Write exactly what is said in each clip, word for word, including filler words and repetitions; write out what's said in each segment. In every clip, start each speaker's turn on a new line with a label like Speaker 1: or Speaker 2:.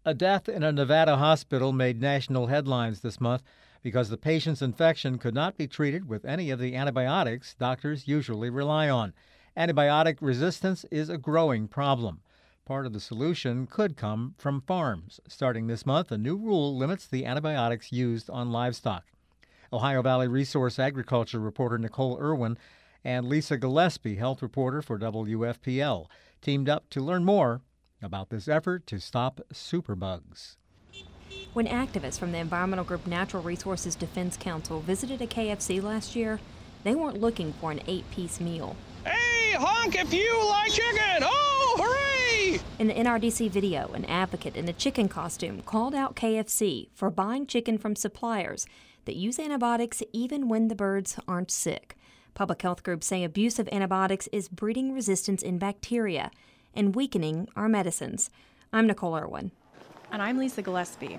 Speaker 1: A death in a Nevada hospital made national headlines this month because the patient's infection could not be treated with any of the antibiotics doctors usually rely on. Antibiotic resistance is a growing problem. Part of the solution could come from farms. Starting this month, a new rule limits the antibiotics used on livestock. Ohio Valley Resource Agriculture reporter Nicole Irwin and Lisa Gillespie, health reporter for W F P L, teamed up to learn more about this effort to stop superbugs.
Speaker 2: When activists from the environmental group Natural Resources Defense Council visited a K F C last year, they weren't looking for an eight-piece meal.
Speaker 3: Hey, honk if you like chicken! Oh, hooray!
Speaker 2: In the N R D C video, an advocate in a chicken costume called out K F C for buying chicken from suppliers that use antibiotics even when the birds aren't sick. Public health groups say abuse of antibiotics is breeding resistance in bacteria and weakening our medicines. I'm Nicole Irwin.
Speaker 4: And I'm Lisa Gillespie.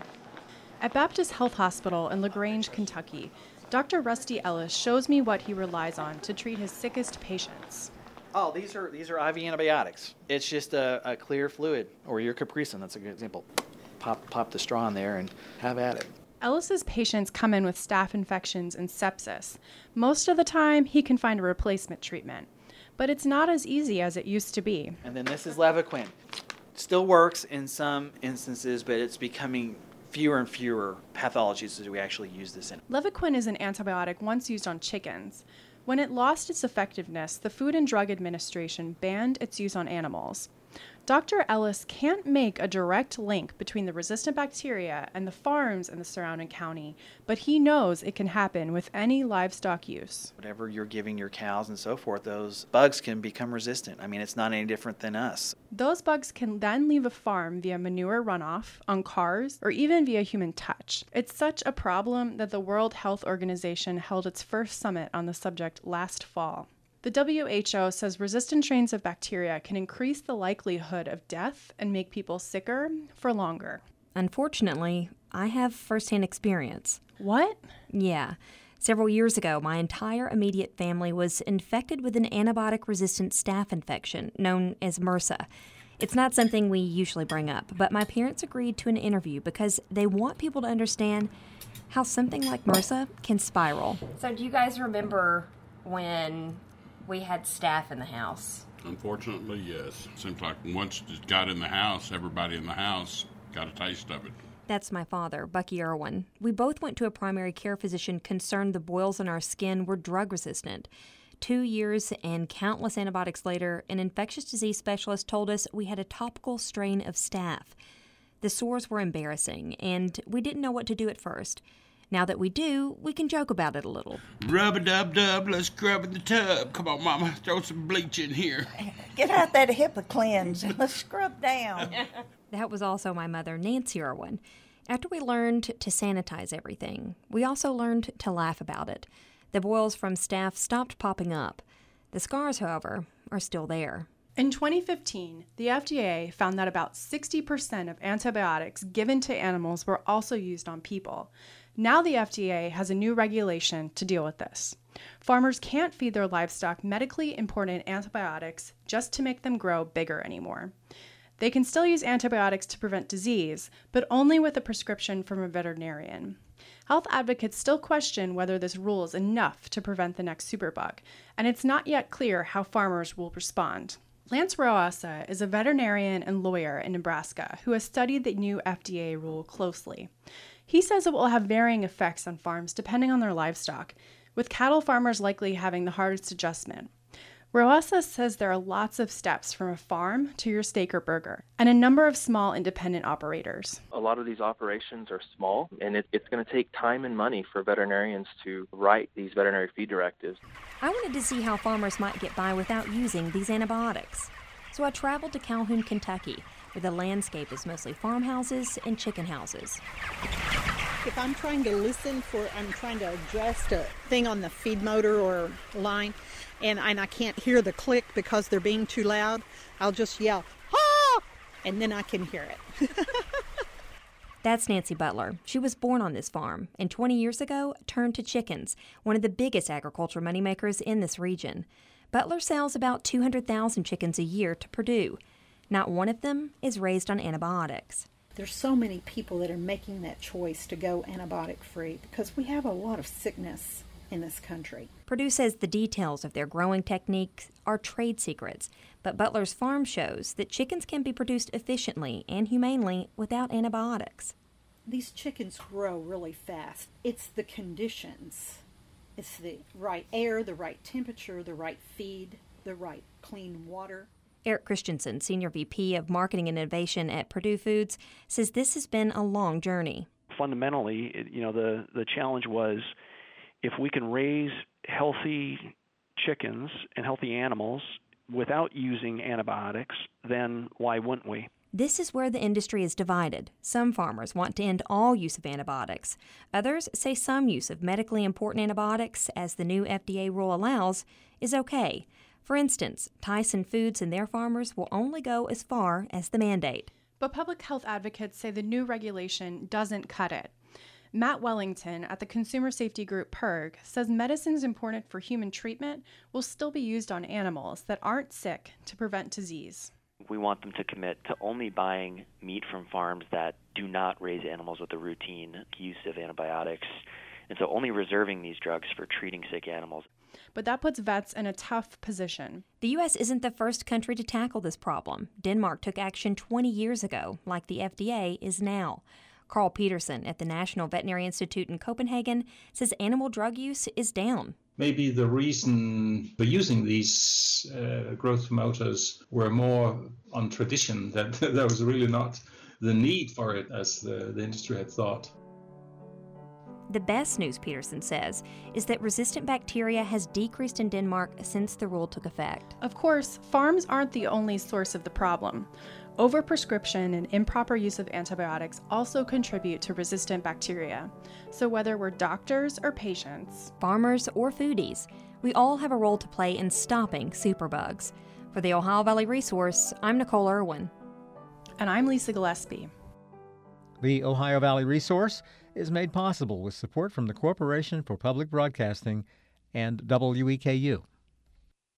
Speaker 4: At Baptist Health Hospital in LaGrange, Kentucky, Doctor Rusty Ellis shows me what he relies on to treat his sickest patients.
Speaker 5: Oh, these are these are I V antibiotics. It's just a, a clear fluid, or your Capricin, that's a good example. Pop, pop the straw in there and have at it.
Speaker 4: Ellis's patients come in with staph infections and sepsis. Most of the time, he can find a replacement treatment. But it's not as easy as it used to be.
Speaker 5: And then this is Levaquin. Still works in some instances, but it's becoming fewer and fewer pathologies as we actually use this in.
Speaker 4: Levaquin is an antibiotic once used on chickens. When it lost its effectiveness, the Food and Drug Administration banned its use on animals. Doctor Ellis can't make a direct link between the resistant bacteria and the farms in the surrounding county, but he knows it can happen with any livestock use.
Speaker 5: Whatever you're giving your cows and so forth, those bugs can become resistant. I mean, it's not any different than us.
Speaker 4: Those bugs can then leave a farm via manure runoff, on cars, or even via human touch. It's such a problem that the World Health Organization held its first summit on the subject last fall. The W H O says resistant strains of bacteria can increase the likelihood of death and make people sicker for longer.
Speaker 2: Unfortunately, I have firsthand experience.
Speaker 4: What?
Speaker 2: Yeah. Several years ago, my entire immediate family was infected with an antibiotic-resistant staph infection known as MRSA. It's not something we usually bring up, but my parents agreed to an interview because they want people to understand how something like MRSA can spiral.
Speaker 6: So do you guys remember when we had staph in the house?
Speaker 7: Unfortunately, yes. Seems like once it got in the house, everybody in the house got a taste of it.
Speaker 2: That's my father, Bucky Irwin. We both went to a primary care physician concerned the boils on our skin were drug resistant. Two years and countless antibiotics later, an infectious disease specialist told us we had a topical strain of staph. The sores were embarrassing, and we didn't know what to do at first. Now that we do, we can joke about it a little.
Speaker 7: Rub-a-dub-dub, let's scrub in the tub. Come on, Mama, throw some bleach in here.
Speaker 8: Get out that HIPAA cleanse and let's scrub down.
Speaker 2: That was also my mother, Nancy Irwin. After we learned to sanitize everything, we also learned to laugh about it. The boils from staph stopped popping up. The scars, however, are still there.
Speaker 4: In twenty fifteen, the F D A found that about sixty percent of antibiotics given to animals were also used on people. Now the F D A has a new regulation to deal with this. Farmers can't feed their livestock medically important antibiotics just to make them grow bigger anymore. They can still use antibiotics to prevent disease, but only with a prescription from a veterinarian. Health advocates still question whether this rule is enough to prevent the next superbug, and it's not yet clear how farmers will respond. Lance Roasa is a veterinarian and lawyer in Nebraska who has studied the new F D A rule closely. He says it will have varying effects on farms depending on their livestock, with cattle farmers likely having the hardest adjustment. Roasa says there are lots of steps from a farm to your steak or burger, and a number of small independent operators.
Speaker 9: A lot of these operations are small, and it, it's going to take time and money for veterinarians to write these veterinary feed directives.
Speaker 2: I wanted to see how farmers might get by without using these antibiotics. So I traveled to Calhoun, Kentucky, where the landscape is mostly farmhouses and chicken houses.
Speaker 10: If I'm trying to listen for, I'm trying to adjust a thing on the feed motor or line, and, and I can't hear the click because they're being too loud, I'll just yell, ah! And then I can hear it.
Speaker 2: That's Nancy Butler. She was born on this farm, and twenty years ago turned to chickens, one of the biggest agriculture moneymakers in this region. Butler sells about two hundred thousand chickens a year to Purdue. Not one of them is raised on antibiotics.
Speaker 10: There's so many people that are making that choice to go antibiotic free because we have a lot of sickness in this country.
Speaker 2: Purdue says the details of their growing techniques are trade secrets, but Butler's farm shows that chickens can be produced efficiently and humanely without antibiotics.
Speaker 10: These chickens grow really fast. It's the conditions. It's the right air, the right temperature, the right feed, the right clean water.
Speaker 2: Eric Christensen, Senior V P of Marketing and Innovation at Purdue Foods, says this has been a long journey.
Speaker 11: Fundamentally, it, you know, the, the challenge was if we can raise healthy chickens and healthy animals without using antibiotics, then why wouldn't we?
Speaker 2: This is where the industry is divided. Some farmers want to end all use of antibiotics. Others say some use of medically important antibiotics, as the new F D A rule allows, is okay. For instance, Tyson Foods and their farmers will only go as far as the mandate.
Speaker 4: But public health advocates say the new regulation doesn't cut it. Matt Wellington at the consumer safety group P I R G says medicines important for human treatment will still be used on animals that aren't sick to prevent disease.
Speaker 12: We want them to commit to only buying meat from farms that do not raise animals with the routine use of antibiotics, and so only reserving these drugs for treating sick animals.
Speaker 4: But that puts vets in a tough position.
Speaker 2: The U S isn't the first country to tackle this problem. Denmark took action twenty years ago, like the F D A is now. Carl Peterson at the National Veterinary Institute in Copenhagen says animal drug use is down.
Speaker 13: Maybe the reason for using these uh, growth promoters were more on tradition, that there was really not the need for it as the, the industry had thought.
Speaker 2: The best news, Peterson says, is that resistant bacteria has decreased in Denmark since the rule took effect.
Speaker 4: Of course, farms aren't the only source of the problem. Overprescription and improper use of antibiotics also contribute to resistant bacteria. So whether we're doctors or patients,
Speaker 2: farmers or foodies, we all have a role to play in stopping superbugs. For the Ohio Valley Resource, I'm Nicole Irwin.
Speaker 4: And I'm Lisa Gillespie.
Speaker 1: The Ohio Valley Resource is made possible with support from the Corporation for Public Broadcasting and W E K U.